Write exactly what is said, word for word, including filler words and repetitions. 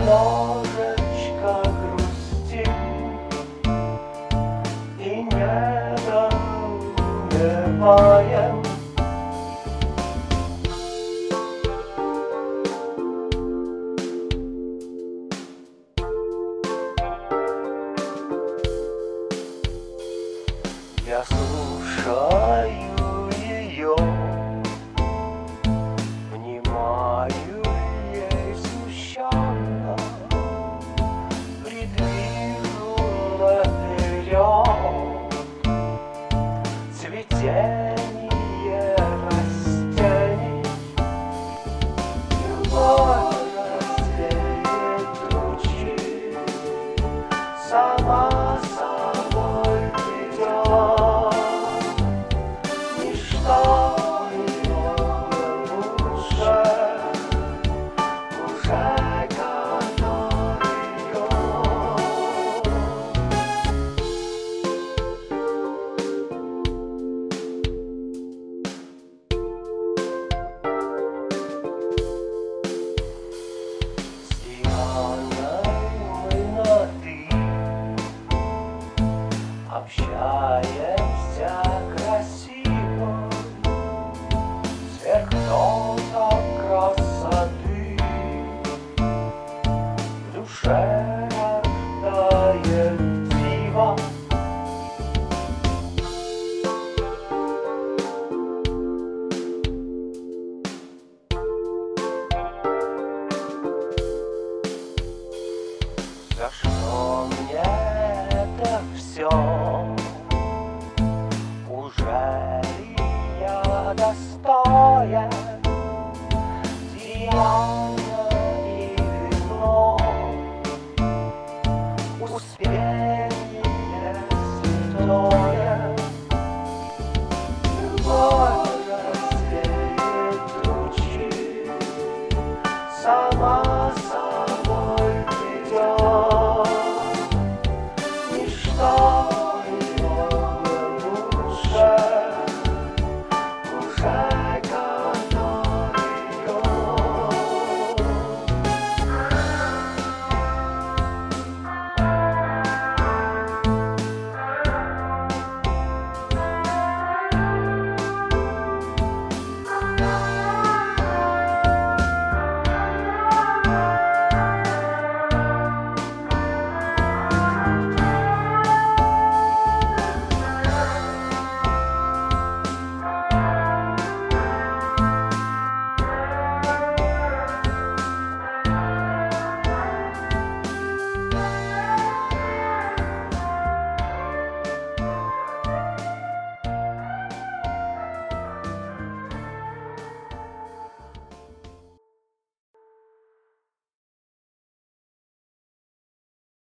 немножечко грустим и недоумеваем. Я слушаю ее, внимаю ей смущенно, придвину наперед цветение растений. Любовь развеет тучи, сама собой придет. Ничто ее лучше уже который год. С Дианой мы на «ты» общаемся красиво, сверхнота красоты в душе рождает диво. За что мне это все? Уже ли я достоин? Диана и вино, успение святое. Любовь развеет тучи, сама